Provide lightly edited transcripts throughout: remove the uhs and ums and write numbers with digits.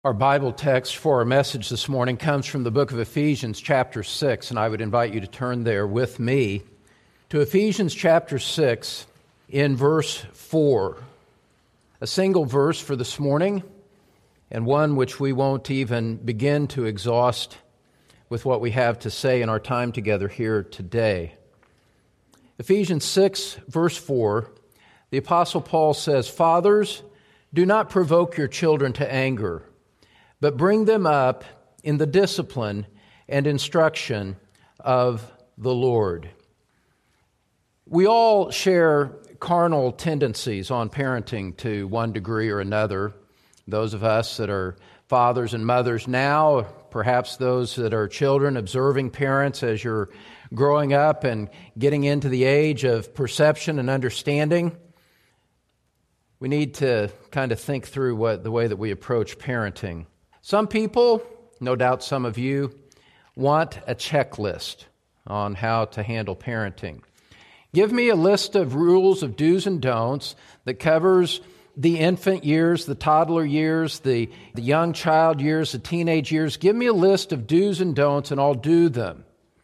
Our Bible text for our message this morning comes from the book of Ephesians chapter 6, and I would invite you to turn there with me to Ephesians chapter 6 in verse 4. A single verse for this morning, and one which we won't even begin to exhaust with what we have to say in our time together here today. Ephesians 6, verse 4, the Apostle Paul says, "Fathers, do not provoke your children to anger, but bring them up in the discipline and instruction of the Lord." We all share carnal tendencies on parenting to one degree or another. Those of us that are fathers and mothers now, perhaps those that are children, observing parents as you're growing up and getting into the age of perception and understanding. We need to kind of think through the way that we approach parenting. Some people, no doubt some of you, want a checklist on how to handle parenting. Give me a list of rules of do's and don'ts that covers the infant years, the toddler years, the young child years, the teenage years. Give me a list of do's and don'ts and I'll do them.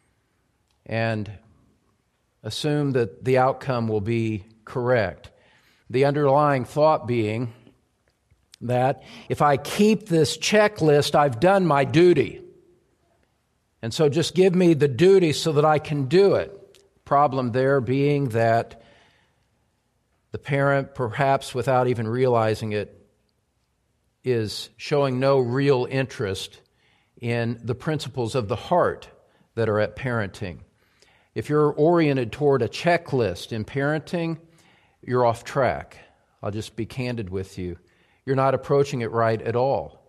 And assume that the outcome will be correct. The underlying thought being that if I keep this checklist, I've done my duty. And so just give me the duty so that I can do it. Problem there being that the parent, perhaps without even realizing it, is showing no real interest in the principles of the heart that are at parenting. If you're oriented toward a checklist in parenting, you're off track. I'll just be candid with you. You're not approaching it right at all.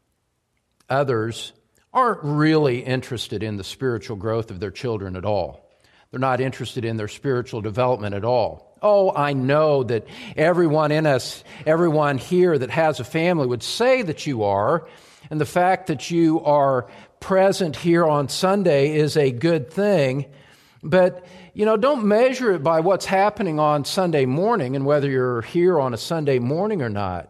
Others aren't really interested in the spiritual growth of their children at all. They're not interested in their spiritual development at all. Oh, I know that everyone in us, everyone here that has a family would say that you are, and the fact that you are present here on Sunday is a good thing. But, don't measure it by what's happening on Sunday morning and whether you're here on a Sunday morning or not.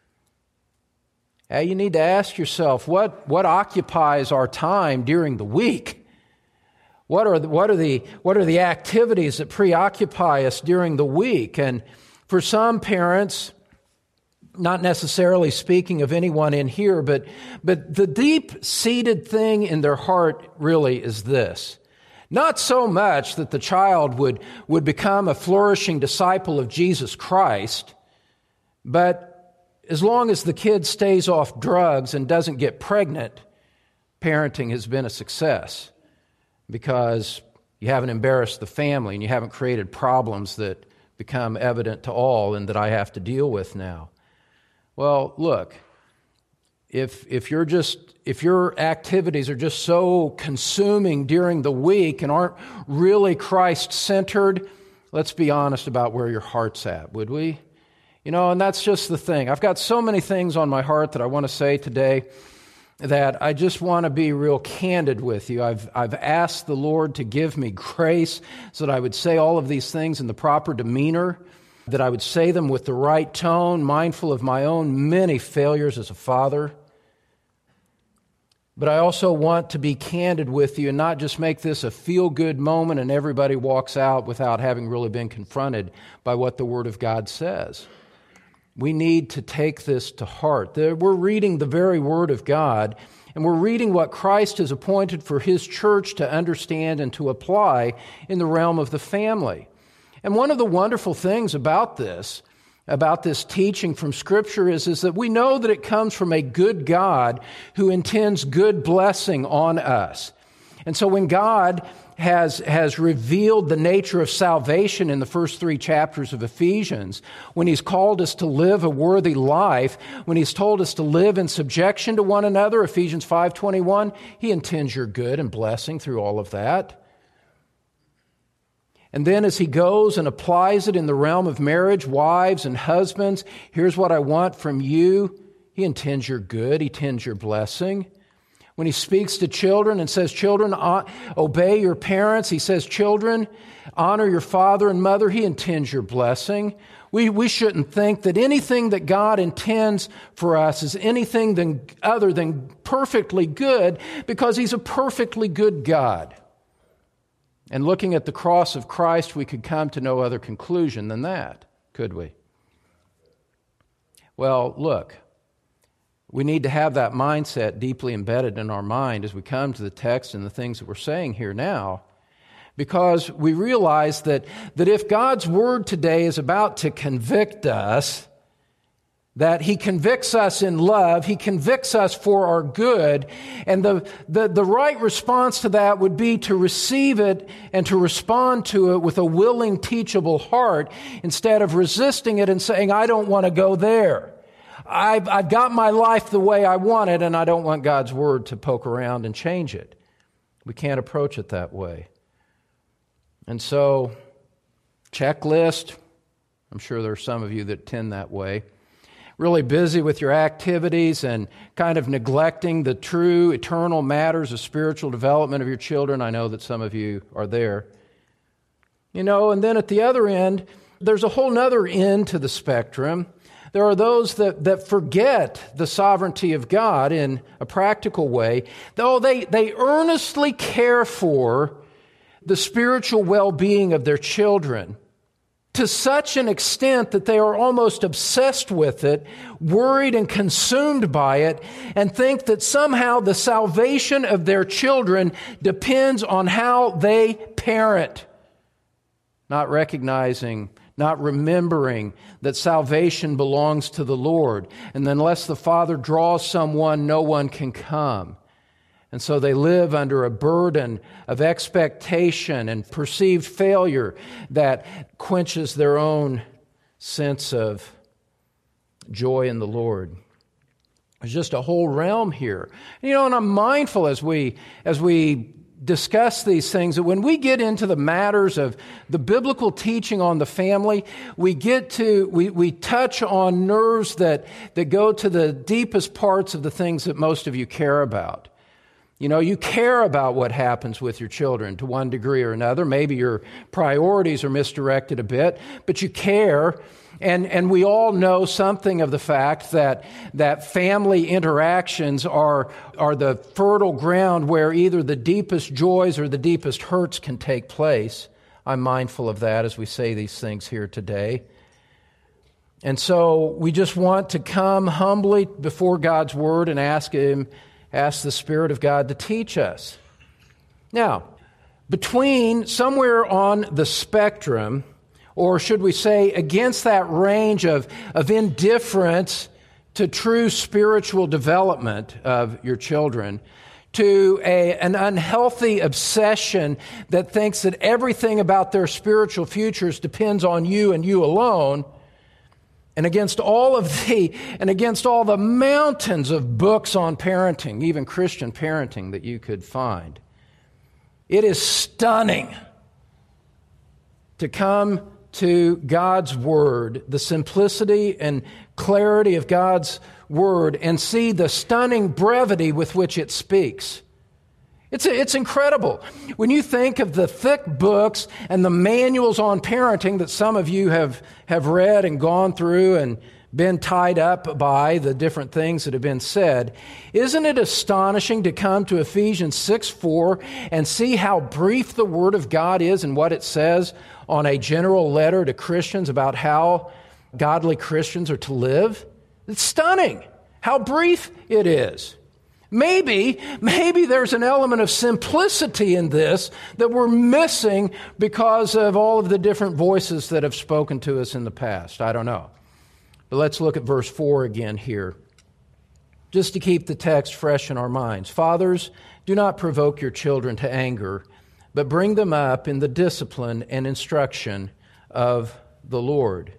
You need to ask yourself, what occupies our time during the week? What are the activities that preoccupy us during the week? And for some parents, not necessarily speaking of anyone in here, but the deep-seated thing in their heart really is this. Not so much that the child would become a flourishing disciple of Jesus Christ, but as long as the kid stays off drugs and doesn't get pregnant, parenting has been a success because you haven't embarrassed the family and you haven't created problems that become evident to all and that I have to deal with now. Well, look, if your activities are just so consuming during the week and aren't really Christ-centered, let's be honest about where your heart's at, would we? And that's just the thing. I've got so many things on my heart that I want to say today that I just want to be real candid with you. I've asked the Lord to give me grace so that I would say all of these things in the proper demeanor, that I would say them with the right tone, mindful of my own many failures as a father. But I also want to be candid with you and not just make this a feel-good moment and everybody walks out without having really been confronted by what the Word of God says. We need to take this to heart. We're reading the very Word of God, and we're reading what Christ has appointed for His church to understand and to apply in the realm of the family. And one of the wonderful things about this teaching from Scripture is that we know that it comes from a good God who intends good blessing on us. And so when God has revealed the nature of salvation in the first 3 chapters of Ephesians, when He's called us to live a worthy life, when He's told us to live in subjection to one another, Ephesians 5:21, He intends your good and blessing through all of that. And then as He goes and applies it in the realm of marriage, wives and husbands, here's what I want from you. He intends your good. He intends your blessing. when he speaks to children and says, children, obey your parents. He says, children, honor your father and mother. He intends your blessing. We shouldn't think that anything that God intends for us is anything other than perfectly good, because He's a perfectly good God. And looking at the cross of Christ, we could come to no other conclusion than that, could we? Well, look, we need to have that mindset deeply embedded in our mind as we come to the text and the things that we're saying here now, because we realize that if God's Word today is about to convict us, that He convicts us in love, He convicts us for our good, and the right response to that would be to receive it and to respond to it with a willing, teachable heart, instead of resisting it and saying, I don't want to go there. I've got my life the way I want it, and I don't want God's Word to poke around and change it. We can't approach it that way. And so, checklist, I'm sure there are some of you that tend that way. Really busy with your activities and kind of neglecting the true, eternal matters of spiritual development of your children. I know that some of you are there. And then at the other end, there's a whole other end to the spectrum. There are those that forget the sovereignty of God in a practical way, though they earnestly care for the spiritual well-being of their children to such an extent that they are almost obsessed with it, worried and consumed by it, and think that somehow the salvation of their children depends on how they parent, not recognizing, not remembering that salvation belongs to the Lord. And unless the Father draws someone, no one can come. And so they live under a burden of expectation and perceived failure that quenches their own sense of joy in the Lord. There's just a whole realm here. And I'm mindful as we discuss these things that when we get into the matters of the biblical teaching on the family, we touch on nerves that go to the deepest parts of the things that most of you care about. You care about what happens with your children to one degree or another. Maybe your priorities are misdirected a bit, but you care. And we all know something of the fact that family interactions are the fertile ground where either the deepest joys or the deepest hurts can take place. I'm mindful of that as we say these things here today. And so we just want to come humbly before God's Word and ask the Spirit of God to teach us. Now, between somewhere on the spectrum, or should we say against that range of indifference to true spiritual development of your children, to an unhealthy obsession that thinks that everything about their spiritual futures depends on you and you alone, and against all the mountains of books on parenting, even Christian parenting that you could find, it is stunning to come to God's Word, the simplicity and clarity of God's Word, and see the stunning brevity with which it speaks. It's incredible. When you think of the thick books and the manuals on parenting that some of you have read and gone through and been tied up by the different things that have been said, isn't it astonishing to come to Ephesians 6:4 and see how brief the Word of God is and what it says on a general letter to Christians about how godly Christians are to live? It's stunning how brief it is. Maybe there's an element of simplicity in this that we're missing because of all of the different voices that have spoken to us in the past. I don't know. But let's look at verse 4 again here, just to keep the text fresh in our minds. Fathers, do not provoke your children to anger, but bring them up in the discipline and instruction of the Lord.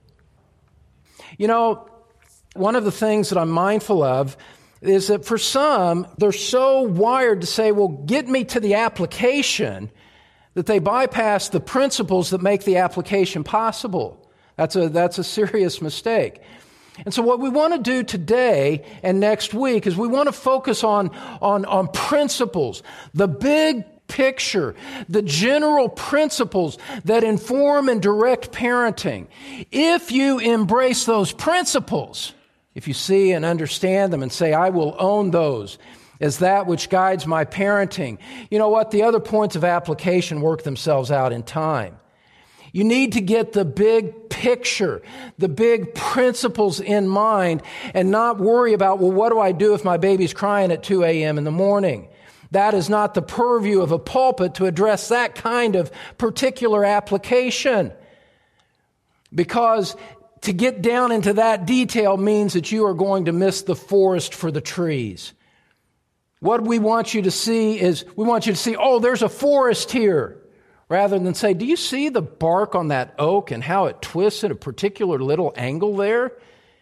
One of the things that I'm mindful of is that for some, they're so wired to say, well, get me to the application, that they bypass the principles that make the application possible. That's a serious mistake. And so what we want to do today and next week is we want to focus on principles, the big picture, the general principles that inform and direct parenting. If you embrace those principles, if you see and understand them and say, I will own those as that which guides my parenting, you know what? The other points of application work themselves out in time. You need to get the big picture, the big principles in mind, and not worry about, well, what do I do if my baby's crying at 2 a.m. in the morning? That is not the purview of a pulpit to address that kind of particular application. Because to get down into that detail means that you are going to miss the forest for the trees. What we want you to see is, oh, there's a forest here. Rather than say, do you see the bark on that oak and how it twists at a particular little angle there?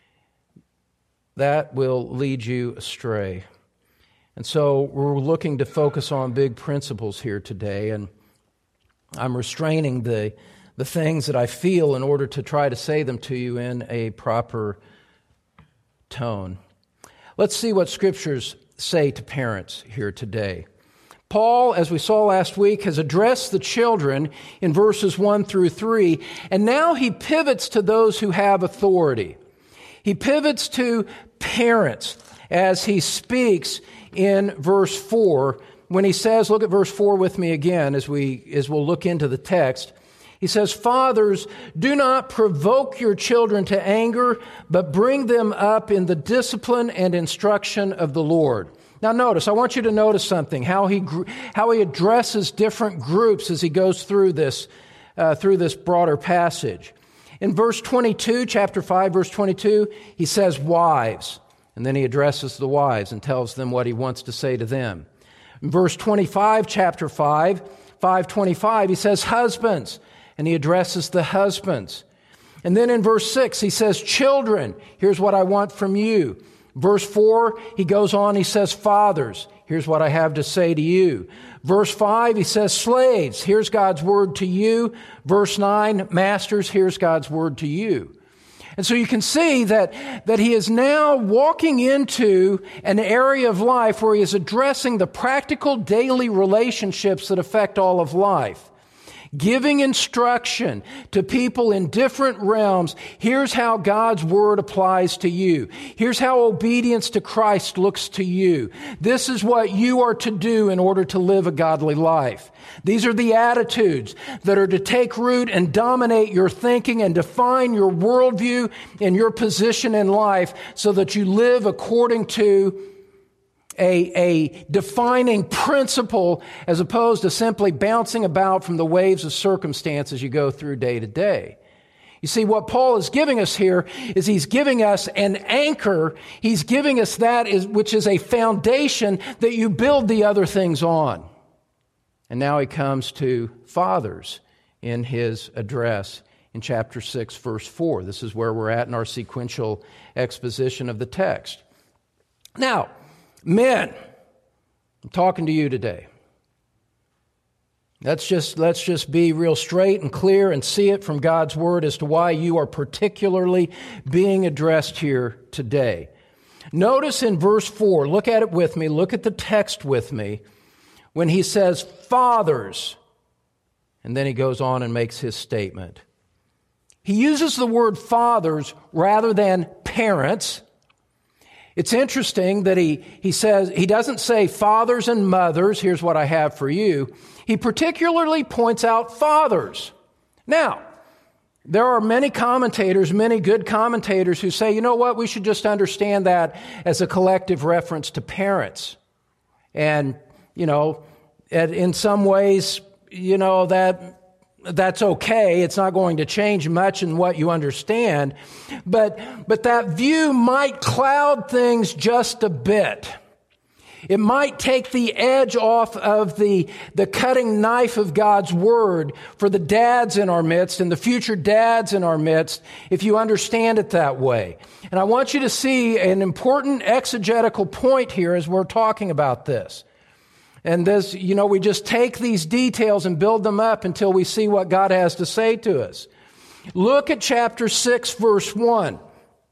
That will lead you astray. And so we're looking to focus on big principles here today, and I'm restraining the things that I feel in order to try to say them to you in a proper tone. Let's see what scriptures say to parents here today. Paul, as we saw last week, has addressed the children in verses 1 through 3, and now he pivots to those who have authority. He pivots to parents as he speaks in verse 4 when he says, look at verse 4 with me again as we'll look into the text. He says, fathers, do not provoke your children to anger, but bring them up in the discipline and instruction of the Lord. Now notice, I want you to notice something, how he addresses different groups as he goes through this broader passage. In verse 22, chapter 5, verse 22, he says wives, and then he addresses the wives and tells them what he wants to say to them. In verse 25, chapter 5, 5:25, he says husbands, and he addresses the husbands. And then in verse 6, he says children, here's what I want from you. Verse 4, he goes on, he says, fathers, here's what I have to say to you. Verse 5, he says, slaves, here's God's word to you. Verse 9, masters, here's God's word to you. And so you can see that he is now walking into an area of life where he is addressing the practical daily relationships that affect all of life. Giving instruction to people in different realms. Here's how God's word applies to you. Here's how obedience to Christ looks to you. This is what you are to do in order to live a godly life. These are the attitudes that are to take root and dominate your thinking and define your worldview and your position in life so that you live according to a defining principle as opposed to simply bouncing about from the waves of circumstance as you go through day to day. You see, what Paul is giving us here is he's giving us an anchor. He's giving us which is a foundation that you build the other things on. And now he comes to fathers in his address in chapter 6, verse 4. This is where we're at in our sequential exposition of the text. Now, men, I'm talking to you today. Let's just be real straight and clear and see it from God's word as to why you are particularly being addressed here today. Notice in verse 4, look at it with me, look at the text with me, when he says fathers, and then he goes on and makes his statement. He uses the word fathers rather than parents. It's interesting that he says, he doesn't say fathers and mothers, here's what I have for you. He particularly points out fathers. Now, there are many commentators, many good commentators who say, you know what, we should just understand that as a collective reference to parents. And, in some ways, that's okay. It's not going to change much in what you understand. But that view might cloud things just a bit. It might take the edge off of the cutting knife of God's word for the dads in our midst and the future dads in our midst if you understand it that way. And I want you to see an important exegetical point here as we're talking about this. And this, we just take these details and build them up until we see what God has to say to us. Look at chapter 6, verse 1.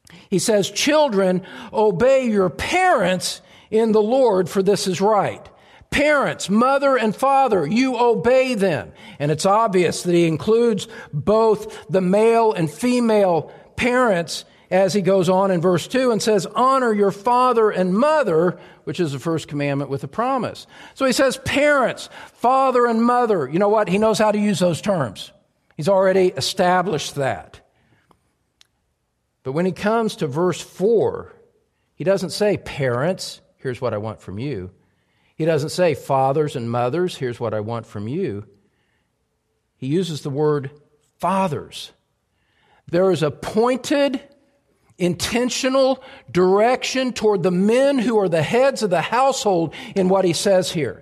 He says, children, obey your parents in the Lord, for this is right. Parents, mother and father, you obey them. And it's obvious that he includes both the male and female parents as he goes on in verse 2 and says, honor your father and mother, which is the first commandment with a promise. So he says, parents, father and mother. You know what? He knows how to use those terms. He's already established that. But when he comes to verse 4, he doesn't say, parents, here's what I want from you. He doesn't say, fathers and mothers, here's what I want from you. He uses the word fathers. There is a pointed, intentional direction toward the men who are the heads of the household in what he says here.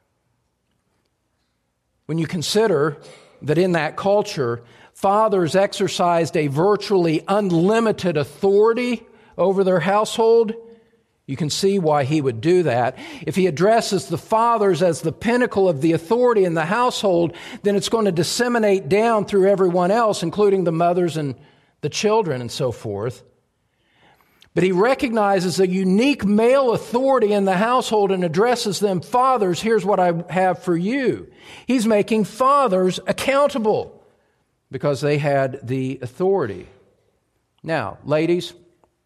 When you consider that in that culture, fathers exercised a virtually unlimited authority over their household, you can see why he would do that. If he addresses the fathers as the pinnacle of the authority in the household, then it's going to disseminate down through everyone else, including the mothers and the children and so forth. But he recognizes a unique male authority in the household and addresses them, fathers, here's what I have for you. He's making fathers accountable because they had the authority. Now, ladies,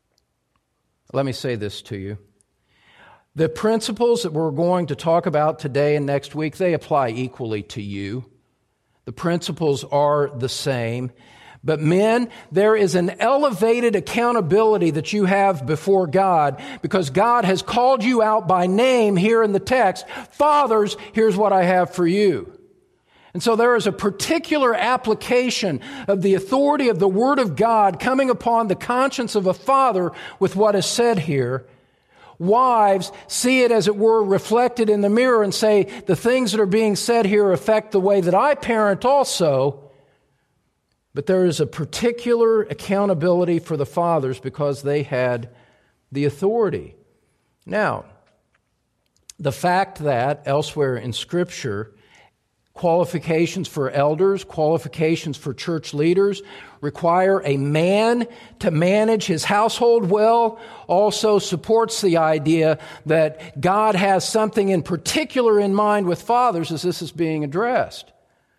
let me say this to you. The principles that we're going to talk about today and next week, they apply equally to you. The principles are the same. But men, there is an elevated accountability that you have before God because God has called you out by name here in the text. Fathers, here's what I have for you. And so there is a particular application of the authority of the Word of God coming upon the conscience of a father with what is said here. Wives see it, as it were, reflected in the mirror and say, the things that are being said here affect the way that I parent also. But there is a particular accountability for the fathers because they had the authority. Now, the fact that elsewhere in Scripture, qualifications for elders, qualifications for church leaders require a man to manage his household well, also supports the idea that God has something in particular in mind with fathers as this is being addressed.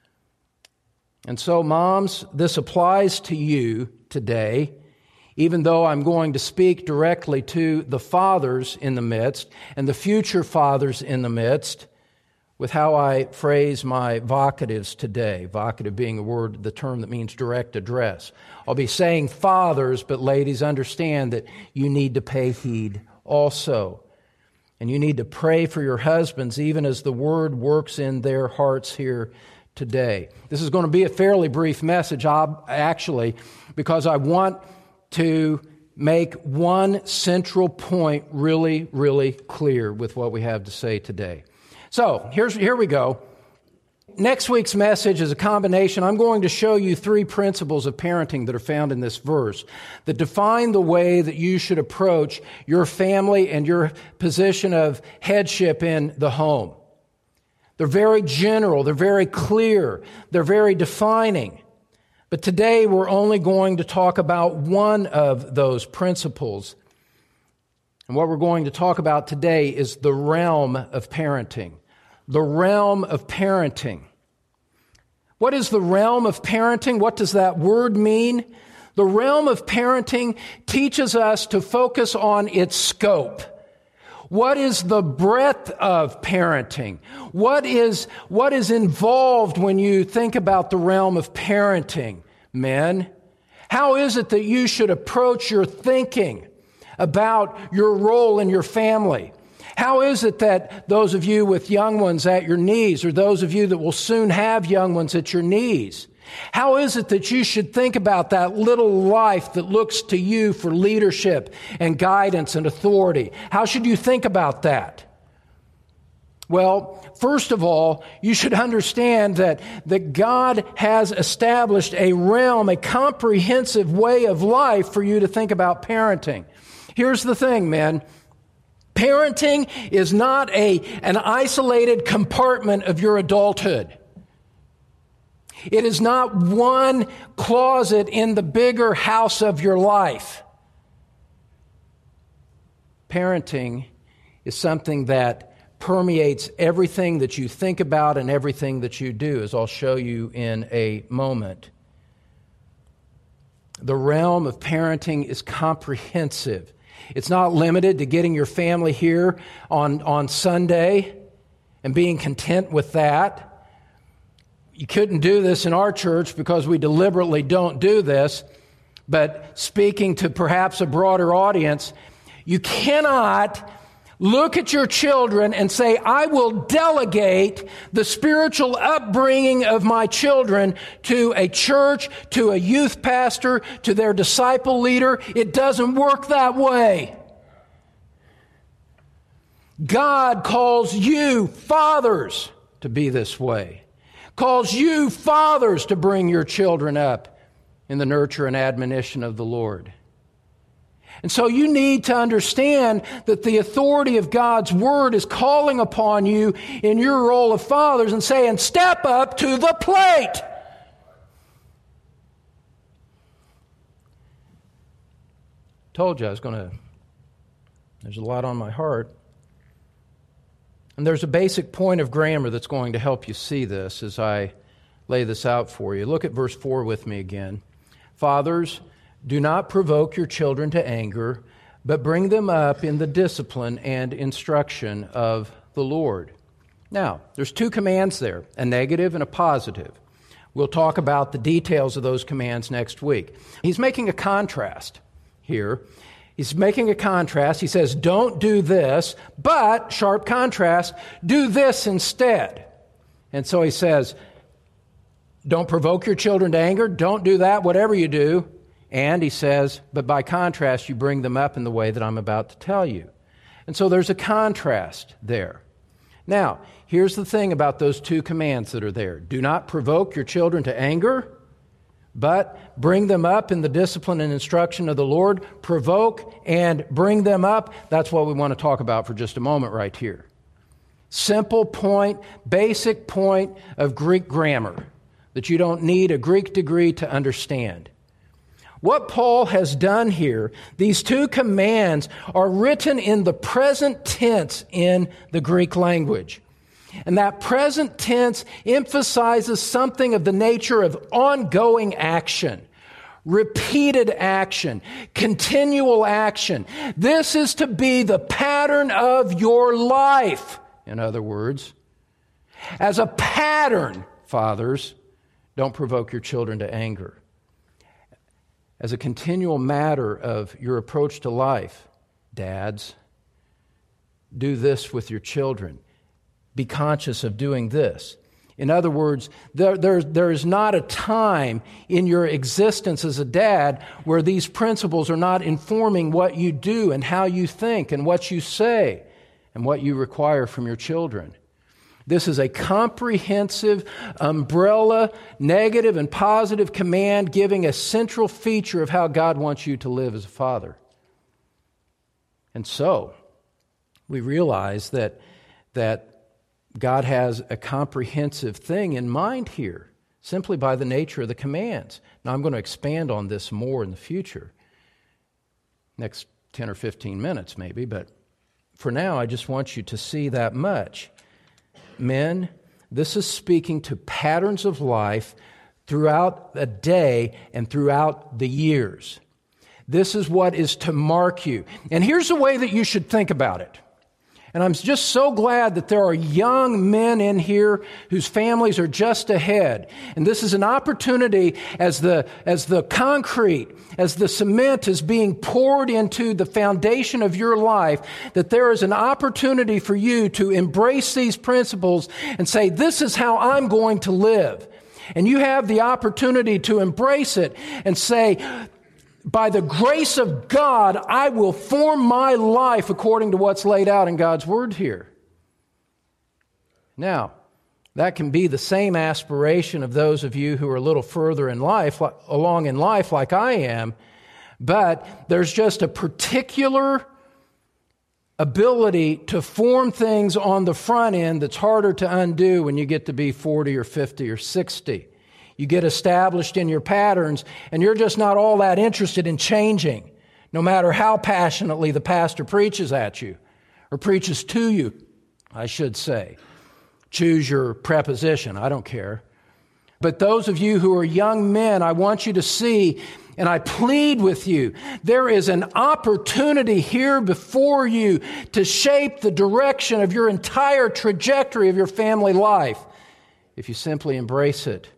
And so, moms, this applies to you today, even though I'm going to speak directly to the fathers in the midst and the future fathers in the midst, with how I phrase my vocatives today. Vocative being the term that means direct address. I'll be saying fathers, but ladies, understand that you need to pay heed also. And you need to pray for your husbands, even as the Word works in their hearts here today. This is going to be a fairly brief message, actually, because I want to make one central point really, really clear with what we have to say today. So, here we go. Next week's message is a combination. I'm going to show you 3 principles of parenting that are found in this verse that define the way that you should approach your family and your position of headship in the home. They're very general, they're very clear, they're very defining. But today we're only going to talk about one of those principles. And what we're going to talk about today is the realm of parenting. The realm of parenting. What is the realm of parenting? What does that word mean? The realm of parenting teaches us to focus on its scope. What is the breadth of parenting? What is involved when you think about the realm of parenting, men? How is it that you should approach your thinking about your role in your family? How is it that those of you with young ones at your knees, or those of you that will soon have young ones at your knees, how is it that you should think about that little life that looks to you for leadership and guidance and authority? How should you think about that? Well, first of all, you should understand that God has established a realm, a comprehensive way of life for you to think about parenting. Here's the thing, men. Parenting is not an isolated compartment of your adulthood. It is not one closet in the bigger house of your life. Parenting is something that permeates everything that you think about and everything that you do, as I'll show you in a moment. The realm of parenting is comprehensive. It's not limited to getting your family here on Sunday and being content with that. You couldn't do this in our church because we deliberately don't do this, but speaking to perhaps a broader audience, you cannot look at your children and say, I will delegate the spiritual upbringing of my children to a church, to a youth pastor, to their disciple leader. It doesn't work that way. God calls you fathers to be this way. Calls you fathers to bring your children up in the nurture and admonition of the Lord. And so you need to understand that the authority of God's Word is calling upon you in your role of fathers and saying, step up to the plate. Told you there's a lot on my heart. And there's a basic point of grammar that's going to help you see this as I lay this out for you. Look at verse 4 with me again. Fathers, do not provoke your children to anger, but bring them up in the discipline and instruction of the Lord. Now, there's two commands there, a negative and a positive. We'll talk about the details of those commands next week. He's making a contrast here. He's making a contrast. He says, don't do this, but, sharp contrast, do this instead. And so he says, don't provoke your children to anger. Don't do that, whatever you do. And he says, but by contrast, you bring them up in the way that I'm about to tell you. And so there's a contrast there. Now, here's the thing about those two commands that are there. Do not provoke your children to anger, but bring them up in the discipline and instruction of the Lord. Provoke and bring them up. That's what we want to talk about for just a moment right here. Simple point, basic point of Greek grammar that you don't need a Greek degree to understand. What Paul has done here, these two commands are written in the present tense in the Greek language. And that present tense emphasizes something of the nature of ongoing action, repeated action, continual action. This is to be the pattern of your life, in other words. As a pattern, fathers, don't provoke your children to anger. As a continual matter of your approach to life, dads, do this with your children. Be conscious of doing this. In other words, there is not a time in your existence as a dad where these principles are not informing what you do and how you think and what you say and what you require from your children. This is a comprehensive umbrella, negative and positive command giving a central feature of how God wants you to live as a father. And so, we realize that God has a comprehensive thing in mind here, simply by the nature of the commands. Now, I'm going to expand on this more in the future, next 10 or 15 minutes maybe, but for now, I just want you to see that much. Men, this is speaking to patterns of life throughout a day and throughout the years. This is what is to mark you. And here's the way that you should think about it. And I'm just so glad that there are young men in here whose families are just ahead. And this is an opportunity as the concrete, as the cement is being poured into the foundation of your life, that there is an opportunity for you to embrace these principles and say, this is how I'm going to live. And you have the opportunity to embrace it and say, by the grace of God, I will form my life according to what's laid out in God's Word here. Now, that can be the same aspiration of those of you who are a little further in life, along in life like I am, but there's just a particular ability to form things on the front end that's harder to undo when you get to be 40 or 50 or 60. You get established in your patterns, and you're just not all that interested in changing. no matter how passionately the pastor preaches at you, or preaches to you, I should say. Choose your preposition, I don't care. But those of you who are young men, I want you to see, and I plead with you, there is an opportunity here before you to shape the direction of your entire trajectory of your family life if you simply embrace it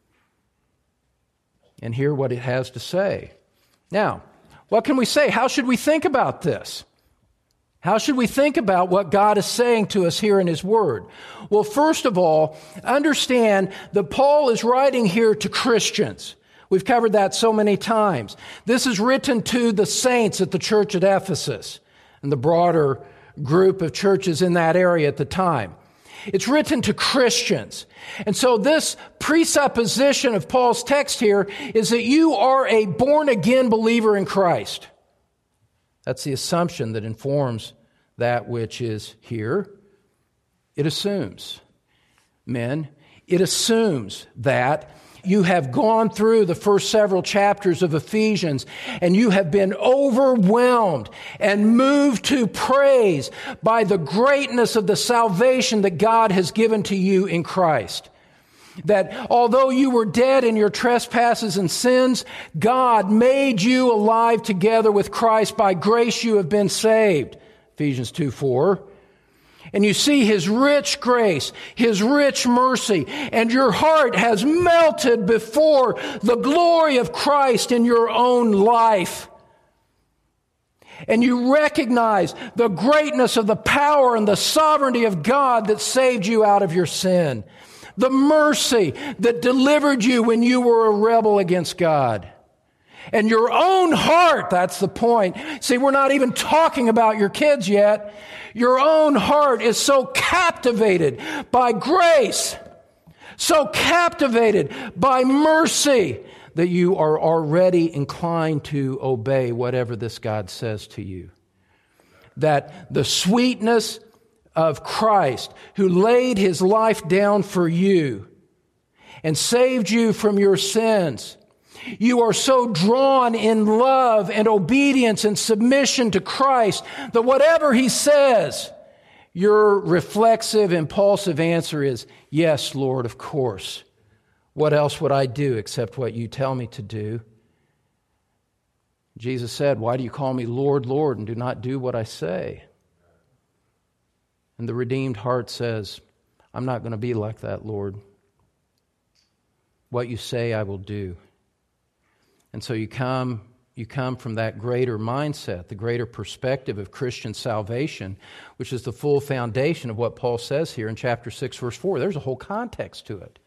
and hear what it has to say. Now, what can we say? How should we think about this? How should we think about what God is saying to us here in His Word? Well, first of all, understand that Paul is writing here to Christians. We've covered that so many times. This is written to the saints at the church at Ephesus and the broader group of churches in that area at the time. It's written to Christians. And so this presupposition of Paul's text here is that you are a born-again believer in Christ. That's the assumption that informs that which is here. It assumes, men, it assumes that you have gone through the first several chapters of Ephesians and you have been overwhelmed and moved to praise by the greatness of the salvation that God has given to you in Christ. That although you were dead in your trespasses and sins, God made you alive together with Christ. By grace you have been saved. Ephesians 2:4. And you see His rich grace, His rich mercy, and your heart has melted before the glory of Christ in your own life. And you recognize the greatness of the power and the sovereignty of God that saved you out of your sin. The mercy that delivered you when you were a rebel against God. And your own heart, that's the point. See, we're not even talking about your kids yet. Your own heart is so captivated by grace, so captivated by mercy, that you are already inclined to obey whatever this God says to you. That the sweetness of Christ, who laid His life down for you and saved you from your sins. You are so drawn in love and obedience and submission to Christ that whatever He says, your reflexive, impulsive answer is, yes, Lord, of course. What else would I do except what you tell me to do? Jesus said, why do you call me Lord, Lord, and do not do what I say? And the redeemed heart says, I'm not going to be like that, Lord. What you say, I will do. And so you come from that greater mindset, the greater perspective of Christian salvation, which is the full foundation of what Paul says here in chapter 6, verse 4. There's a whole context to it.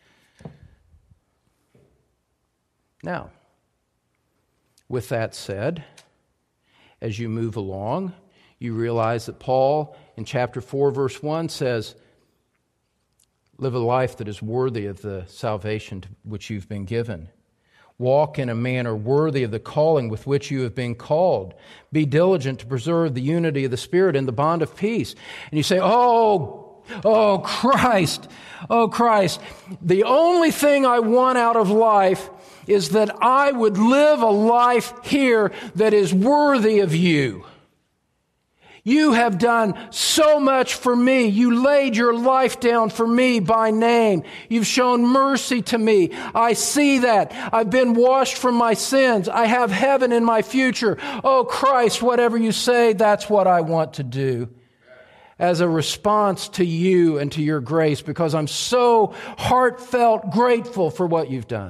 Now, with that said, as you move along, you realize that Paul, in chapter 4, verse 1, says, live a life that is worthy of the salvation to which you've been given. Walk in a manner worthy of the calling with which you have been called. Be diligent to preserve the unity of the Spirit in the bond of peace. And you say, oh, Christ, the only thing I want out of life is that I would live a life here that is worthy of you. You have done so much for me. You laid your life down for me by name. You've shown mercy to me. I see that. I've been washed from my sins. I have heaven in my future. Oh, Christ, whatever you say, that's what I want to do. As a response to you and to your grace, because I'm so heartfelt grateful for what you've done.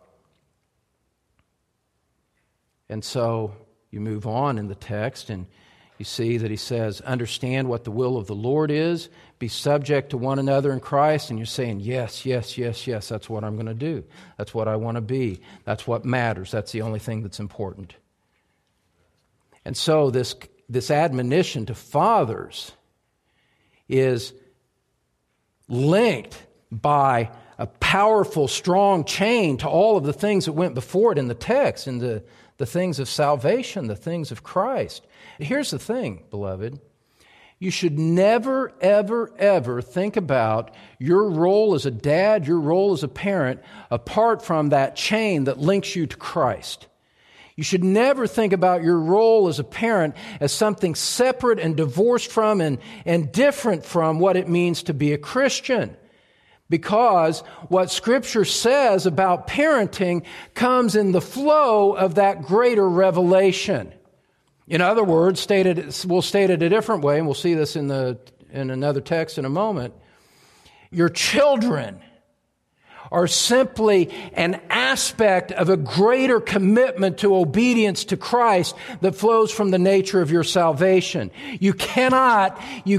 And so you move on in the text and you see that he says, understand what the will of the Lord is, be subject to one another in Christ, and you're saying, yes, that's what I'm going to do. That's what I want to be. That's what matters. That's the only thing that's important. And so this admonition to fathers is linked by a powerful, strong chain to all of the things that went before it in the text, in the things of salvation, the things of Christ. Here's the thing, beloved. You should never, ever, ever think about your role as a dad, your role as a parent, apart from that chain that links you to Christ. You should never think about your role as a parent as something separate and divorced from and different from what it means to be a Christian. Because what Scripture says about parenting comes in the flow of that greater revelation. In other words, we'll state it a different way, and we'll see this in another text in a moment. Your children are simply an aspect of a greater commitment to obedience to Christ that flows from the nature of your salvation. You cannot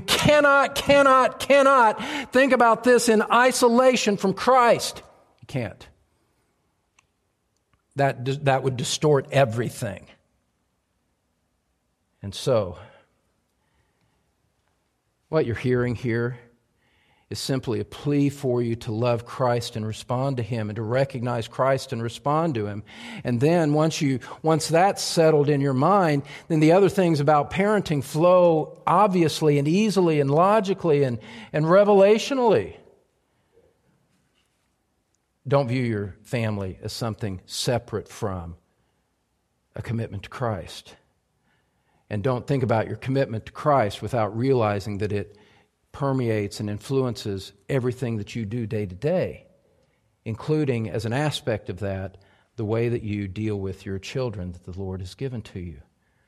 think about this in isolation from Christ. You can't. That would distort everything. And so, what you're hearing here is simply a plea for you to love Christ and respond to Him, and to recognize Christ and respond to Him. And then once that's settled in your mind, then the other things about parenting flow obviously and easily and logically and revelationally. Don't view your family as something separate from a commitment to Christ. And don't think about your commitment to Christ without realizing that it permeates and influences everything that you do day to day, including, as an aspect of that, the way that you deal with your children that the Lord has given to you.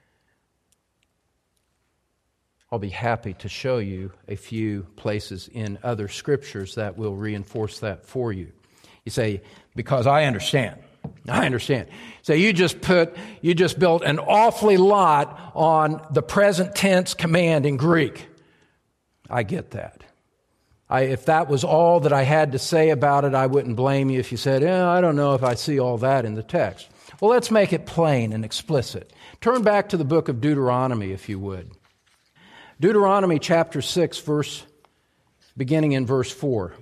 I'll be happy to show you a few places in other scriptures that will reinforce that for you. You say, because I understand. So you just built an awfully lot on the present tense command in Greek. I get that. If that was all that I had to say about it, I wouldn't blame you if you said, I don't know if I see all that in the text. Well, let's make it plain and explicit. Turn back to the book of Deuteronomy, if you would. Deuteronomy chapter 6, beginning in verse 4.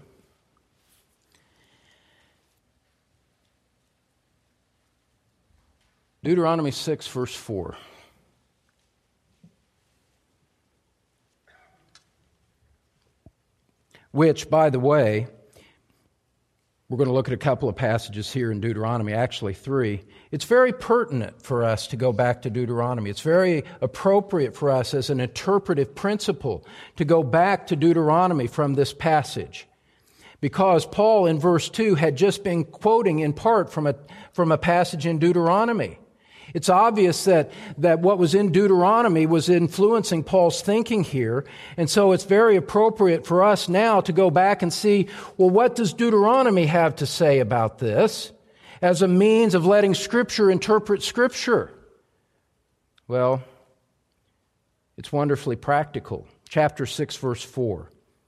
Deuteronomy 6, verse 4. Which, by the way, we're going to look at a couple of passages here in Deuteronomy, actually 3. It's very pertinent for us to go back to Deuteronomy. It's very appropriate for us as an interpretive principle to go back to Deuteronomy from this passage. Because Paul in verse 2 had just been quoting in part from a passage in Deuteronomy. It's obvious that what was in Deuteronomy was influencing Paul's thinking here, and so it's very appropriate for us now to go back and see, well, what does Deuteronomy have to say about this as a means of letting Scripture interpret Scripture? Well, it's wonderfully practical. Chapter 6, verse 4.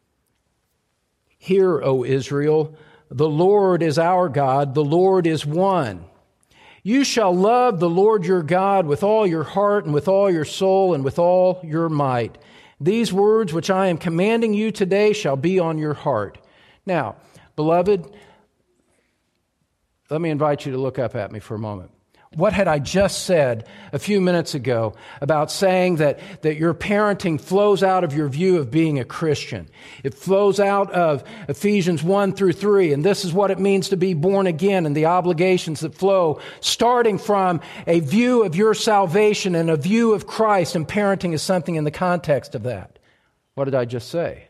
Hear, O Israel, the Lord is our God, the Lord is one. You shall love the Lord your God with all your heart and with all your soul and with all your might. These words which I am commanding you today shall be on your heart. Now, beloved, let me invite you to look up at me for a moment. What had I just said a few minutes ago about saying that your parenting flows out of your view of being a Christian? It flows out of Ephesians 1 through 3, and this is what it means to be born again and the obligations that flow, starting from a view of your salvation and a view of Christ, and parenting is something in the context of that. What did I just say?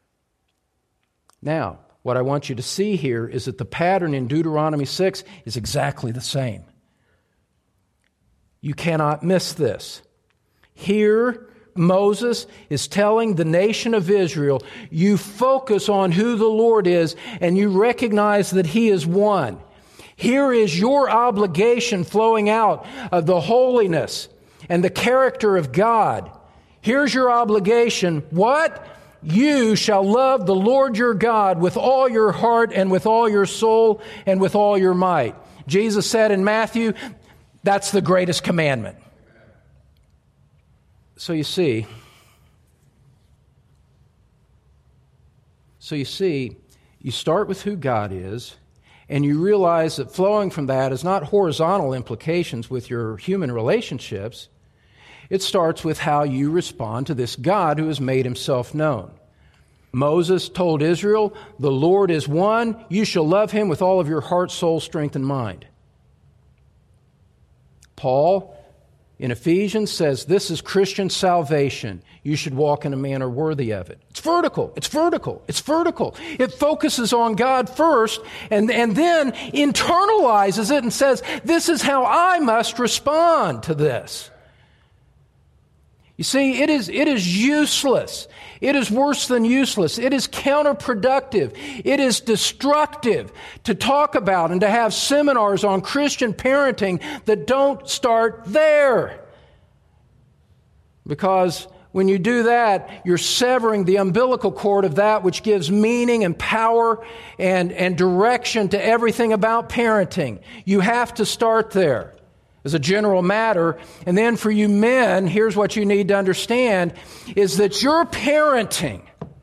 Now, what I want you to see here is that the pattern in Deuteronomy 6 is exactly the same. You cannot miss this. Here, Moses is telling the nation of Israel, you focus on who the Lord is and you recognize that He is one. Here is your obligation flowing out of the holiness and the character of God. Here's your obligation. What? You shall love the Lord your God with all your heart and with all your soul and with all your might. Jesus said in Matthew, that's the greatest commandment. So you see, you start with who God is, and you realize that flowing from that is not horizontal implications with your human relationships. It starts with how you respond to this God who has made Himself known. Moses told Israel, the Lord is one. You shall love Him with all of your heart, soul, strength, and mind. Paul in Ephesians says this is Christian salvation. You should walk in a manner worthy of it. It's vertical. It's vertical. It's vertical. It focuses on God first and then internalizes it and says, this is how I must respond to this. You see, it is useless. It is worse than useless. It is counterproductive. It is destructive to talk about and to have seminars on Christian parenting that don't start there. Because when you do that, you're severing the umbilical cord of that which gives meaning and power and direction to everything about parenting. You have to start there as a general matter. And then for you men, here's what you need to understand, is that your parenting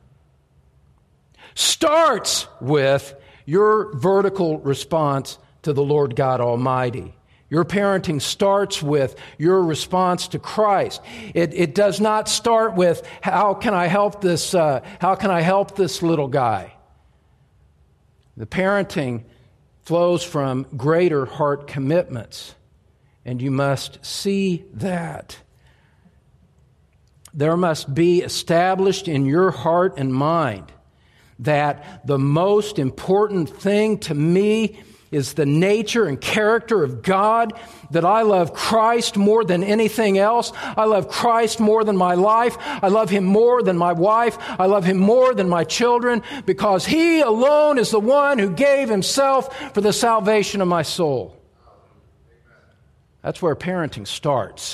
starts with your vertical response to the Lord God Almighty. Your parenting starts with your response to Christ. It does not start with, how can I help this little guy? The parenting flows from greater heart commitments. And you must see that. There must be established in your heart and mind that the most important thing to me is the nature and character of God, that I love Christ more than anything else. I love Christ more than my life. I love Him more than my wife. I love Him more than my children, because He alone is the one who gave Himself for the salvation of my soul. That's where parenting starts.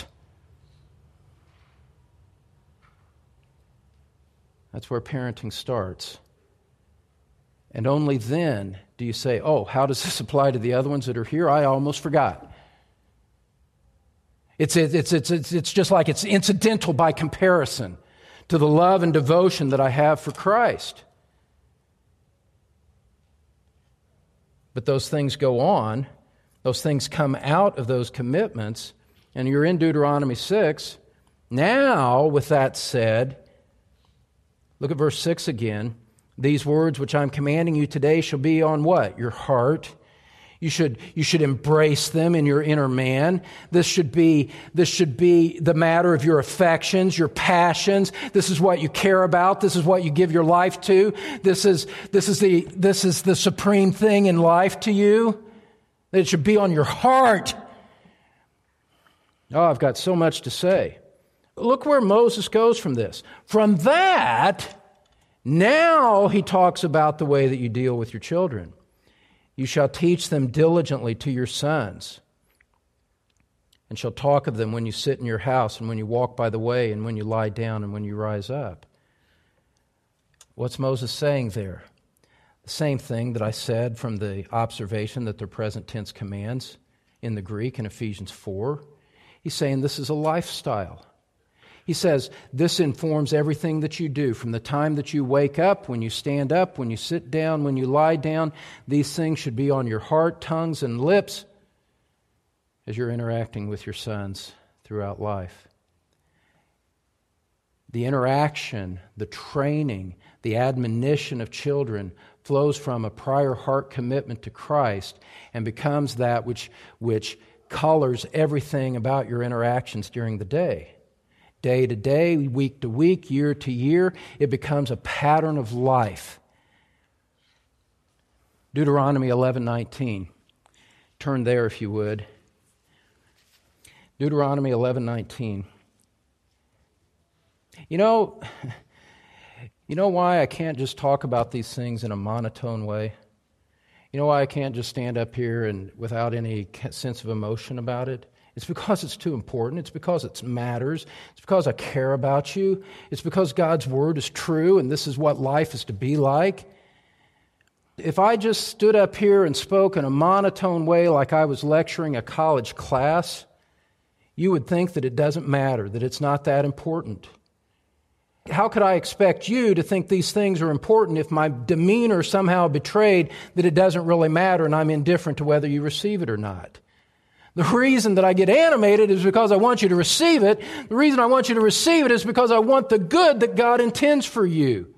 That's where parenting starts. And only then do you say, oh, how does this apply to the other ones that are here? I almost forgot. It's just like it's incidental by comparison to the love and devotion that I have for Christ. But those things go on. Those things come out of those commitments, and you're in Deuteronomy 6. Now, with that said, look at verse 6 again. These words which I'm commanding you today shall be on what? Your heart. You should embrace them in your inner man. This should be the matter of your affections, your passions. This is what you care about. This is what you give your life to. This is the supreme thing in life to you. That it should be on your heart. Oh, I've got so much to say. Look where Moses goes from this. From that, now he talks about the way that you deal with your children. You shall teach them diligently to your sons, and shall talk of them when you sit in your house, and when you walk by the way, and when you lie down, and when you rise up. What's Moses saying there? The same thing that I said from the observation that they're present tense commands in the Greek in Ephesians 4. He's saying this is a lifestyle. He says this informs everything that you do, from the time that you wake up, when you stand up, when you sit down, when you lie down. These things should be on your heart, tongues, and lips as you're interacting with your sons throughout life. The interaction, the training, the admonition of children flows from a prior heart commitment to Christ and becomes that which colors everything about your interactions during the day. Day to day, week to week, year to year, it becomes a pattern of life. Deuteronomy 11:19. Turn there if you would. Deuteronomy 11:19. You know why I can't just talk about these things in a monotone way? You know why I can't just stand up here and without any sense of emotion about it? It's because it's too important. It's because it matters. It's because I care about you. It's because God's Word is true and this is what life is to be like. If I just stood up here and spoke in a monotone way like I was lecturing a college class, you would think that it doesn't matter, that it's not that important. How could I expect you to think these things are important if my demeanor somehow betrayed that it doesn't really matter and I'm indifferent to whether you receive it or not? The reason that I get animated is because I want you to receive it. The reason I want you to receive it is because I want the good that God intends for you.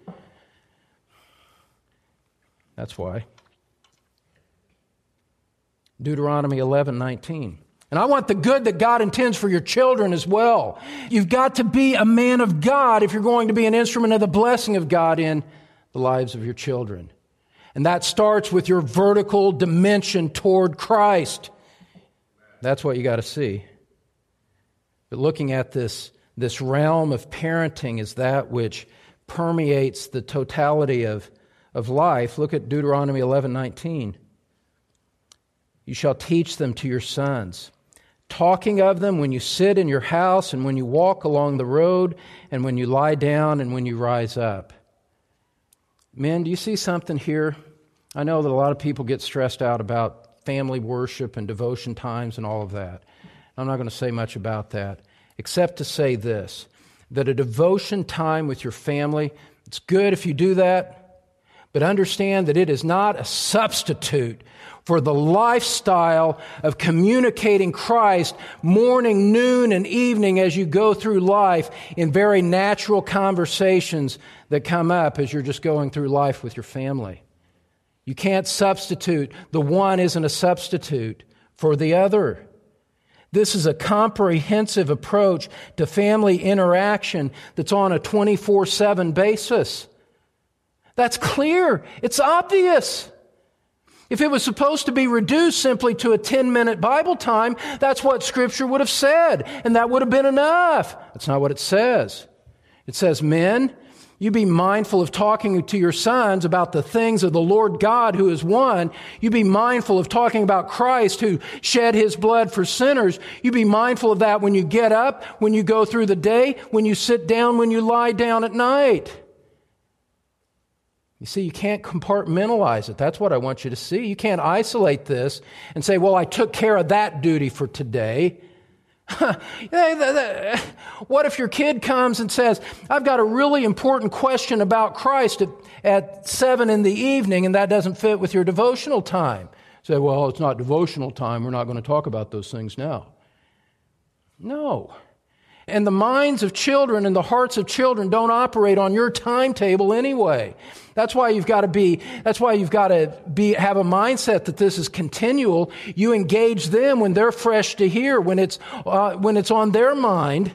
That's why. Deuteronomy 11:19. And I want the good that God intends for your children as well. You've got to be a man of God if you're going to be an instrument of the blessing of God in the lives of your children. And that starts with your vertical dimension toward Christ. That's what you got to see. But looking at this realm of parenting is that which permeates the totality of life. Look at Deuteronomy 11:19. You shall teach them to your sons, talking of them when you sit in your house and when you walk along the road and when you lie down and when you rise up. Men, do you see something here? I know that a lot of people get stressed out about family worship and devotion times and all of that. I'm not going to say much about that, except to say this, that a devotion time with your family, it's good if you do that, but understand that it is not a substitute for the lifestyle of communicating Christ morning, noon, and evening as you go through life in very natural conversations that come up as you're just going through life with your family. You can't substitute. The one isn't a substitute for the other. This is a comprehensive approach to family interaction that's on a 24/7 basis. That's clear. It's obvious. If it was supposed to be reduced simply to a 10-minute Bible time, that's what Scripture would have said, and that would have been enough. That's not what it says. It says, men, you be mindful of talking to your sons about the things of the Lord God who is one. You be mindful of talking about Christ who shed His blood for sinners. You be mindful of that when you get up, when you go through the day, when you sit down, when you lie down at night. You see, you can't compartmentalize it. That's what I want you to see. You can't isolate this and say, well, I took care of that duty for today. What if your kid comes and says, I've got a really important question about Christ at 7 in the evening, and that doesn't fit with your devotional time? Say, well, it's not devotional time. We're not going to talk about those things now. No. And the minds of children and the hearts of children don't operate on your timetable anyway. That's why you've got to have a mindset that this is continual. You engage them when they're fresh to hear, when it's on their mind.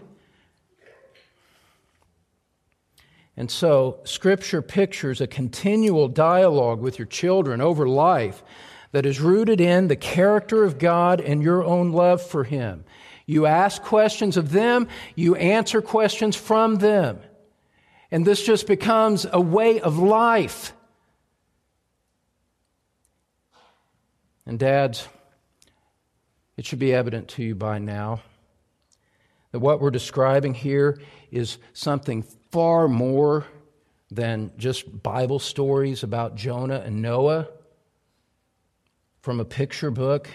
And so Scripture pictures a continual dialogue with your children over life that is rooted in the character of God and your own love for Him. You ask questions of them, you answer questions from them. And this just becomes a way of life. And dads, it should be evident to you by now that what we're describing here is something far more than just Bible stories about Jonah and Noah from a picture book.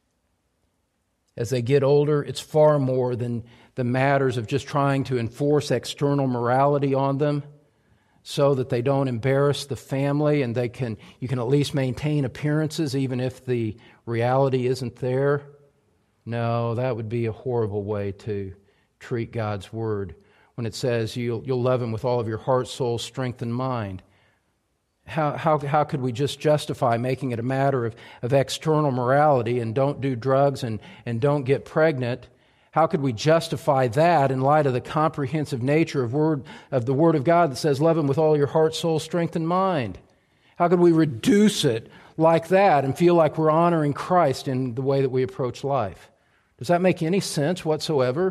As they get older, it's far more than the matters of just trying to enforce external morality on them so that they don't embarrass the family and you can at least maintain appearances even if the reality isn't there. No, that would be a horrible way to treat God's Word when it says you'll love Him with all of your heart, soul, strength, and mind. How could we just justify making it a matter of external morality and don't do drugs and don't get pregnant? How could we justify that in light of the comprehensive nature of the Word of God that says, love Him with all your heart, soul, strength, and mind? How could we reduce it like that and feel like we're honoring Christ in the way that we approach life? Does that make any sense whatsoever?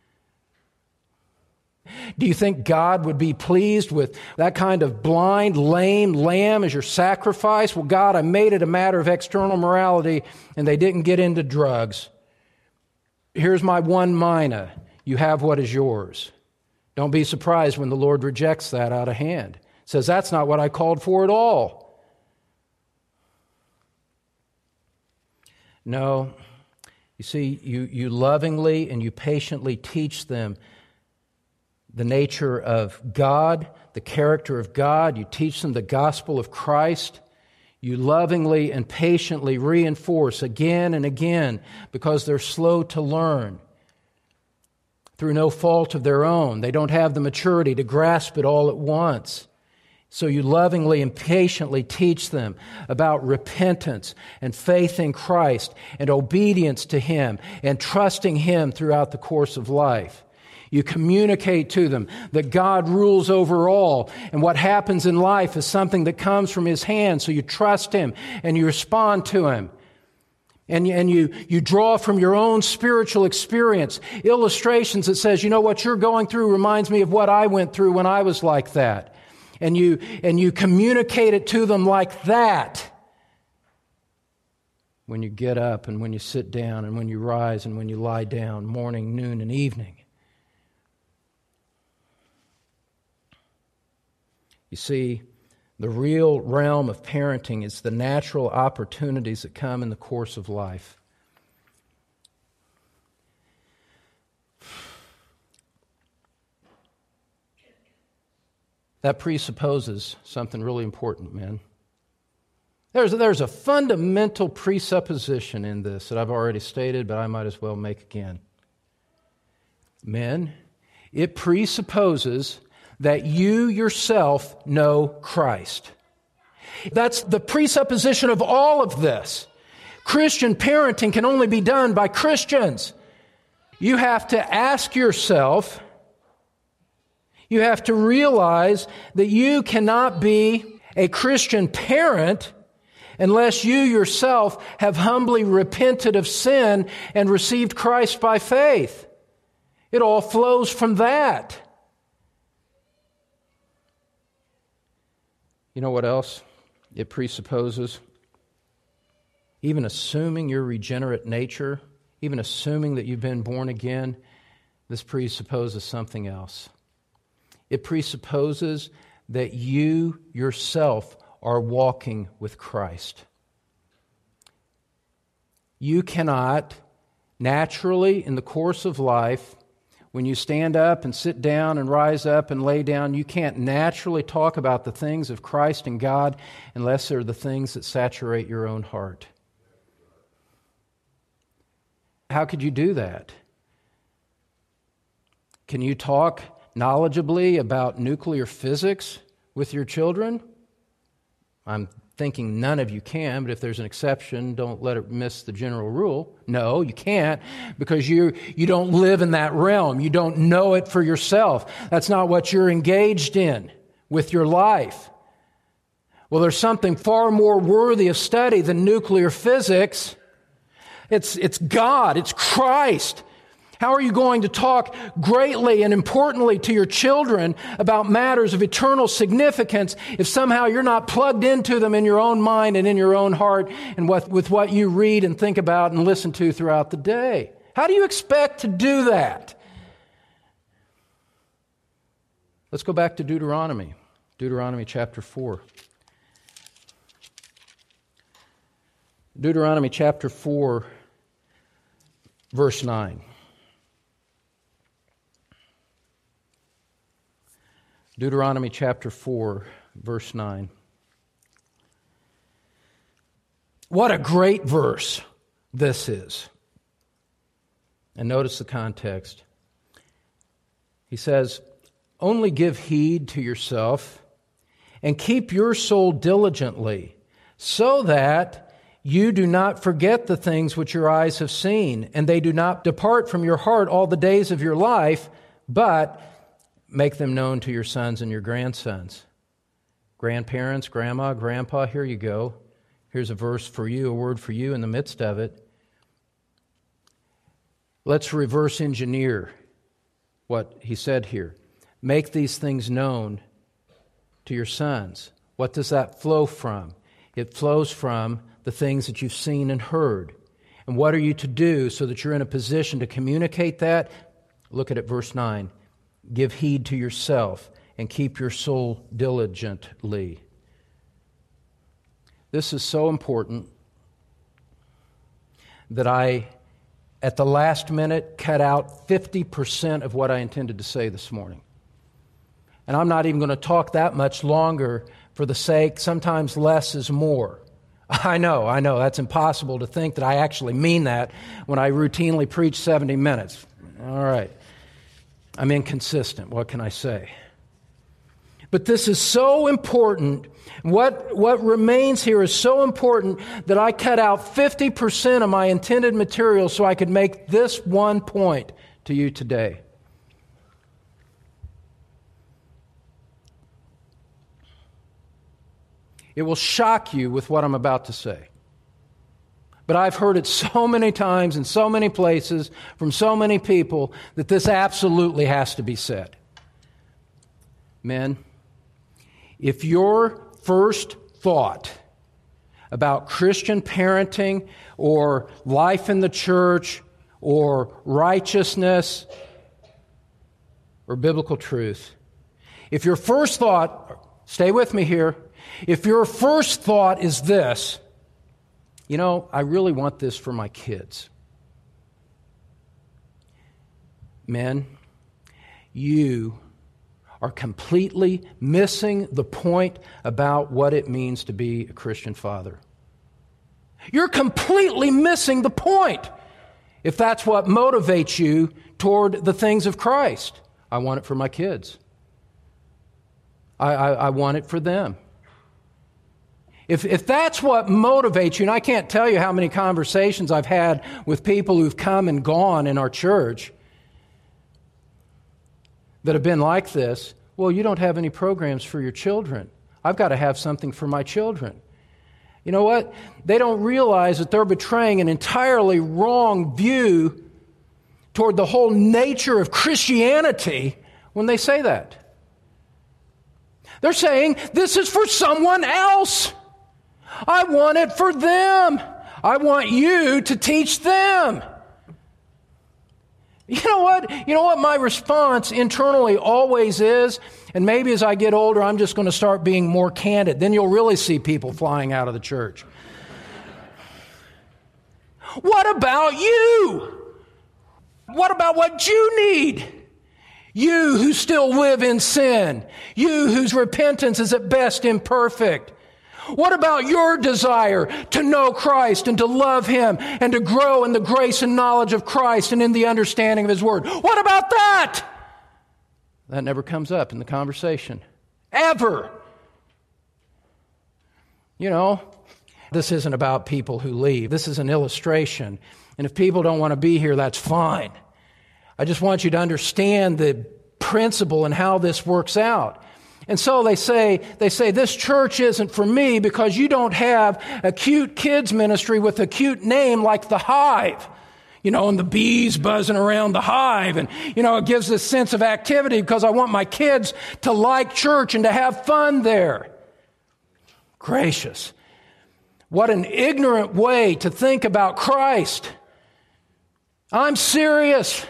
Do you think God would be pleased with that kind of blind, lame lamb as your sacrifice? Well, God, I made it a matter of external morality, and they didn't get into drugs. Here's my one mina. You have what is yours. Don't be surprised when the Lord rejects that out of hand. Says, that's not what I called for at all. No. You see, you lovingly and you patiently teach them the nature of God, the character of God. You teach them the gospel of Christ. You lovingly and patiently reinforce again and again because they're slow to learn through no fault of their own. They don't have the maturity to grasp it all at once. So you lovingly and patiently teach them about repentance and faith in Christ and obedience to Him and trusting Him throughout the course of life. You communicate to them that God rules over all, and what happens in life is something that comes from His hand, so you trust Him and you respond to Him. And you draw from your own spiritual experience illustrations that says, you know, what you're going through reminds me of what I went through when I was like that. And you communicate it to them like that. When you get up and when you sit down and when you rise and when you lie down, morning, noon, and evening. You see, the real realm of parenting is the natural opportunities that come in the course of life. That presupposes something really important, men. There's a fundamental presupposition in this that I've already stated, but I might as well make again. Men, it presupposes that you yourself know Christ. That's the presupposition of all of this. Christian parenting can only be done by Christians. You have to ask yourself, you have to realize that you cannot be a Christian parent unless you yourself have humbly repented of sin and received Christ by faith. It all flows from that. You know what else it presupposes? Even assuming your regenerate nature, even assuming that you've been born again, this presupposes something else. It presupposes that you yourself are walking with Christ. You cannot naturally, in the course of life, when you stand up and sit down and rise up and lay down, you can't naturally talk about the things of Christ and God unless they're the things that saturate your own heart. How could you do that? Can you talk knowledgeably about nuclear physics with your children? I'm thinking none of you can, but if there's an exception, don't let it miss the general rule. No, you can't, because you don't live in that realm. You don't know it for yourself. That's not what you're engaged in with your life. Well, there's something far more worthy of study than nuclear physics. It's God. It's Christ. How are you going to talk greatly and importantly to your children about matters of eternal significance if somehow you're not plugged into them in your own mind and in your own heart and with what you read and think about and listen to throughout the day? How do you expect to do that? Let's go back to Deuteronomy. Deuteronomy chapter 4. Deuteronomy chapter 4, verse 9. Deuteronomy chapter 4, verse 9. What a great verse this is. And notice the context. He says, "Only give heed to yourself and keep your soul diligently, so that you do not forget the things which your eyes have seen, and they do not depart from your heart all the days of your life, but make them known to your sons and your grandsons." Grandparents, grandma, grandpa, here you go. Here's a verse for you, a word for you in the midst of it. Let's reverse engineer what he said here. Make these things known to your sons. What does that flow from? It flows from the things that you've seen and heard. And what are you to do so that you're in a position to communicate that? Look at it, verse 9. Give heed to yourself and keep your soul diligently. This is so important that I, at the last minute, cut out 50% of what I intended to say this morning. And I'm not even going to talk that much longer for the sake, sometimes less is more. I know, that's impossible to think that I actually mean that when I routinely preach 70 minutes. All right. I'm inconsistent. What can I say? But this is so important. What remains here is so important that I cut out 50% of my intended material so I could make this one point to you today. It will shock you with what I'm about to say. But I've heard it so many times in so many places from so many people that this absolutely has to be said. Men, if your first thought about Christian parenting or life in the church or righteousness or biblical truth, if your first thought, stay with me here, if your first thought is this, I really want this for my kids. Men, you are completely missing the point about what it means to be a Christian father. You're completely missing the point if that's what motivates you toward the things of Christ. I want it for my kids. I want it for them. If that's what motivates you, and I can't tell you how many conversations I've had with people who've come and gone in our church that have been like this, well, you don't have any programs for your children. I've got to have something for my children. You know what? They don't realize that they're betraying an entirely wrong view toward the whole nature of Christianity when they say that. They're saying, this is for someone else. I want it for them. I want you to teach them. You know what my response internally always is? And maybe as I get older, I'm just going to start being more candid. Then you'll really see people flying out of the church. What about you? What about what you need? You who still live in sin. You whose repentance is at best imperfect. What about your desire to know Christ and to love Him and to grow in the grace and knowledge of Christ and in the understanding of His Word? What about that? That never comes up in the conversation. Ever. This isn't about people who leave. This is an illustration. And if people don't want to be here, that's fine. I just want you to understand the principle and how this works out. And so they say, this church isn't for me because you don't have a cute kids ministry with a cute name like the Hive. And the bees buzzing around the hive. And, it gives this sense of activity because I want my kids to like church and to have fun there. Gracious. What an ignorant way to think about Christ. I'm serious.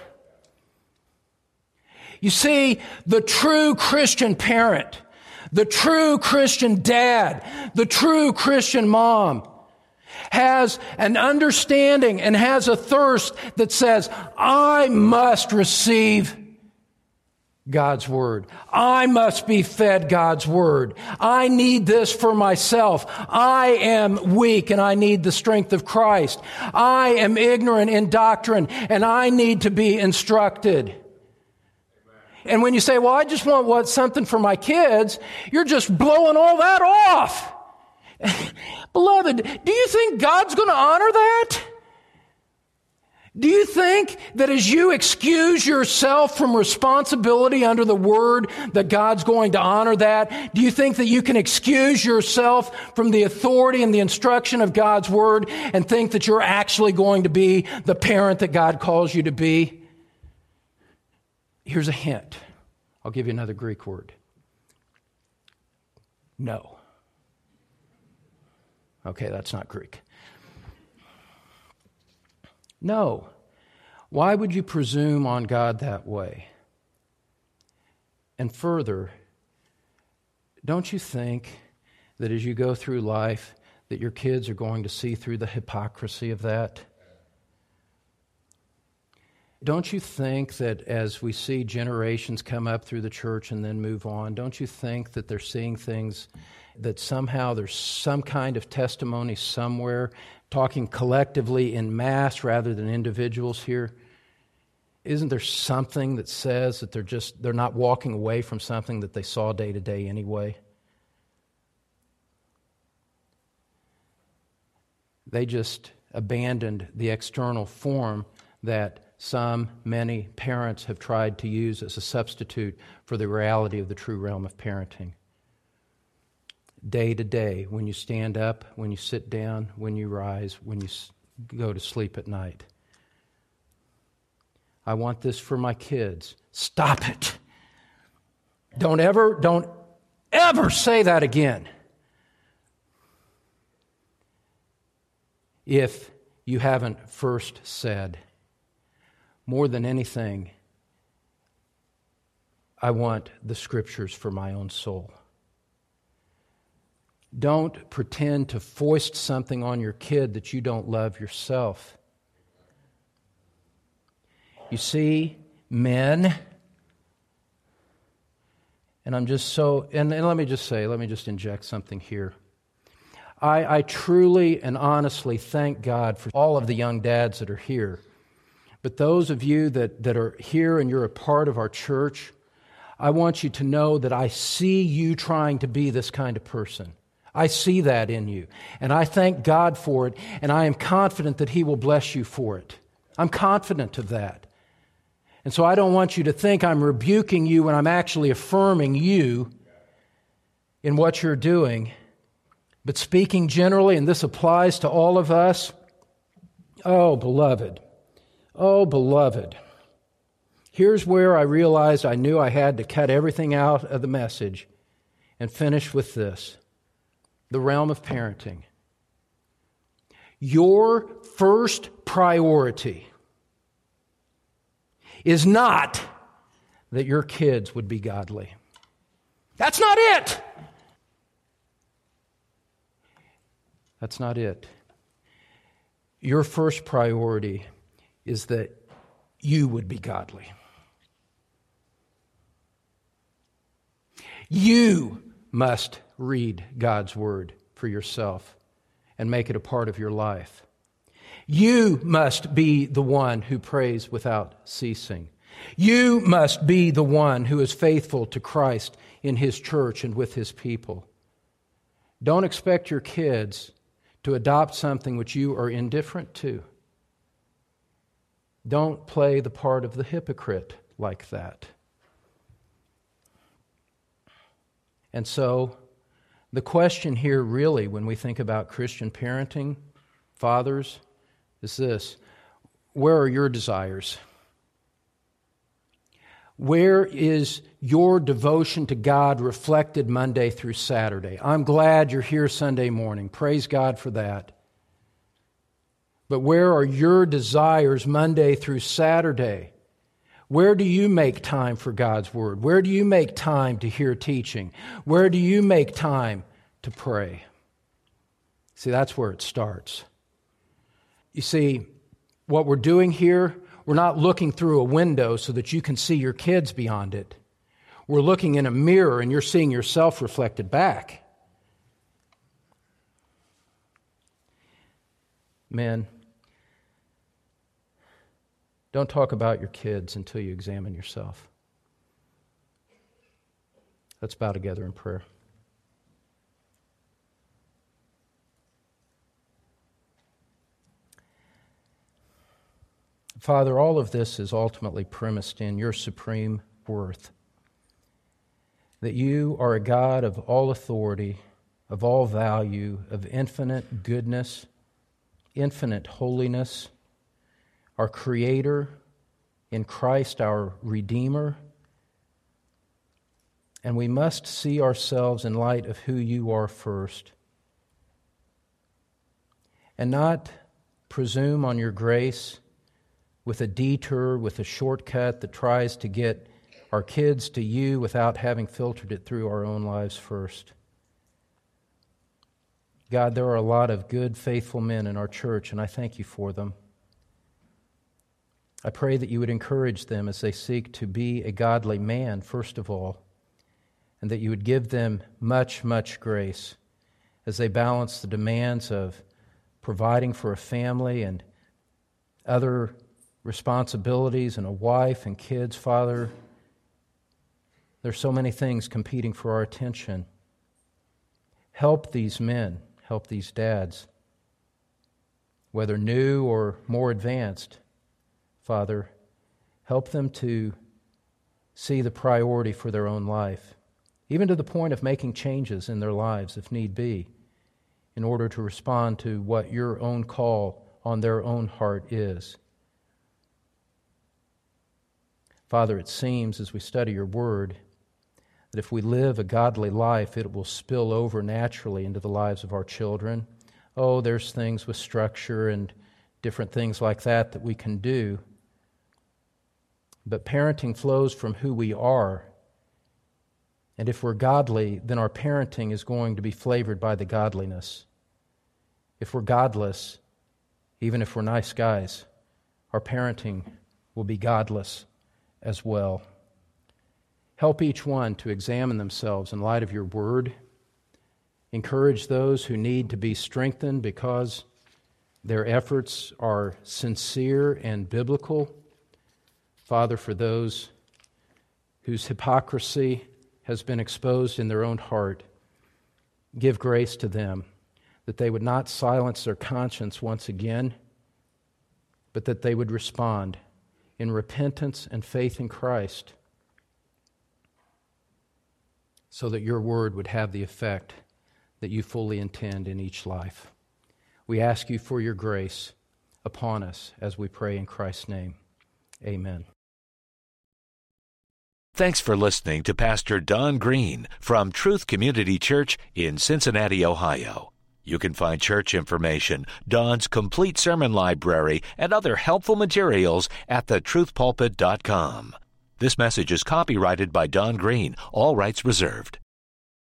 You see, the true Christian parent, the true Christian dad, the true Christian mom has an understanding and has a thirst that says, I must receive God's Word. I must be fed God's Word. I need this for myself. I am weak and I need the strength of Christ. I am ignorant in doctrine and I need to be instructed. And when you say, well, I just want something for my kids, you're just blowing all that off. Beloved, do you think God's going to honor that? Do you think that as you excuse yourself from responsibility under the Word, that God's going to honor that? Do you think that you can excuse yourself from the authority and the instruction of God's Word and think that you're actually going to be the parent that God calls you to be? Here's a hint. I'll give you another Greek word. No. Okay, that's not Greek. No. Why would you presume on God that way? And further, don't you think that as you go through life that your kids are going to see through the hypocrisy of that? Don't you think that as we see generations come up through the church and then move on, don't you think that they're seeing things that somehow there's some kind of testimony somewhere, talking collectively in mass rather than individuals here? isn't there something that says that they're not walking away from something that they saw day to day anyway? They just abandoned the external form that many parents have tried to use as a substitute for the reality of the true realm of parenting. Day to day, when you stand up, when you sit down, when you rise, when you go to sleep at night. I want this for my kids. Stop it. Don't ever say that again. If you haven't first said, more than anything, I want the Scriptures for my own soul. Don't pretend to foist something on your kid that you don't love yourself. You see, men, and I'm just so, and let me just inject something here. I truly and honestly thank God for all of the young dads that are here. But those of you that are here and you're a part of our church, I want you to know that I see you trying to be this kind of person. I see that in you. And I thank God for it, and I am confident that He will bless you for it. I'm confident of that. And so I don't want you to think I'm rebuking you when I'm actually affirming you in what you're doing. But speaking generally, and this applies to all of us, oh, beloved, here's where I realized I knew I had to cut everything out of the message and finish with this, the realm of parenting. Your first priority is not that your kids would be godly. That's not it. That's not it. Your first priority is that you would be godly. You must read God's Word for yourself and make it a part of your life. You must be the one who prays without ceasing. You must be the one who is faithful to Christ in His church and with His people. Don't expect your kids to adopt something which you are indifferent to. Don't play the part of the hypocrite like that. And so, the question here really, when we think about Christian parenting, fathers, is this: where are your desires? Where is your devotion to God reflected Monday through Saturday? I'm glad you're here Sunday morning. Praise God for that. But where are your desires Monday through Saturday? Where do you make time for God's Word? Where do you make time to hear teaching? Where do you make time to pray? See, that's where it starts. You see, what we're doing here, we're not looking through a window so that you can see your kids beyond it. We're looking in a mirror and you're seeing yourself reflected back. Men, don't talk about your kids until you examine yourself. Let's bow together in prayer. Father, all of this is ultimately premised in your supreme worth. That you are a God of all authority, of all value, of infinite goodness, infinite holiness, our Creator, in Christ our Redeemer. And we must see ourselves in light of who you are first. And not presume on your grace with a detour, with a shortcut that tries to get our kids to you without having filtered it through our own lives first. God, there are a lot of good, faithful men in our church, and I thank you for them. I pray that you would encourage them as they seek to be a godly man, first of all, and that you would give them much, much grace as they balance the demands of providing for a family and other responsibilities and a wife and kids, Father. There's so many things competing for our attention. Help these men, help these dads, whether new or more advanced, Father. Help them to see the priority for their own life, even to the point of making changes in their lives if need be, in order to respond to what your own call on their own heart is. Father, it seems as we study your word that if we live a godly life, it will spill over naturally into the lives of our children. Oh, there's things with structure and different things like that we can do. But parenting flows from who we are. And if we're godly, then our parenting is going to be flavored by the godliness. If we're godless, even if we're nice guys, our parenting will be godless as well. Help each one to examine themselves in light of your word. Encourage those who need to be strengthened because their efforts are sincere and biblical. Father, for those whose hypocrisy has been exposed in their own heart, give grace to them that they would not silence their conscience once again, but that they would respond in repentance and faith in Christ so that your word would have the effect that you fully intend in each life. We ask you for your grace upon us as we pray in Christ's name. Amen. Thanks for listening to Pastor Don Green from Truth Community Church in Cincinnati, Ohio. You can find church information, Don's complete sermon library, and other helpful materials at thetruthpulpit.com. This message is copyrighted by Don Green, all rights reserved.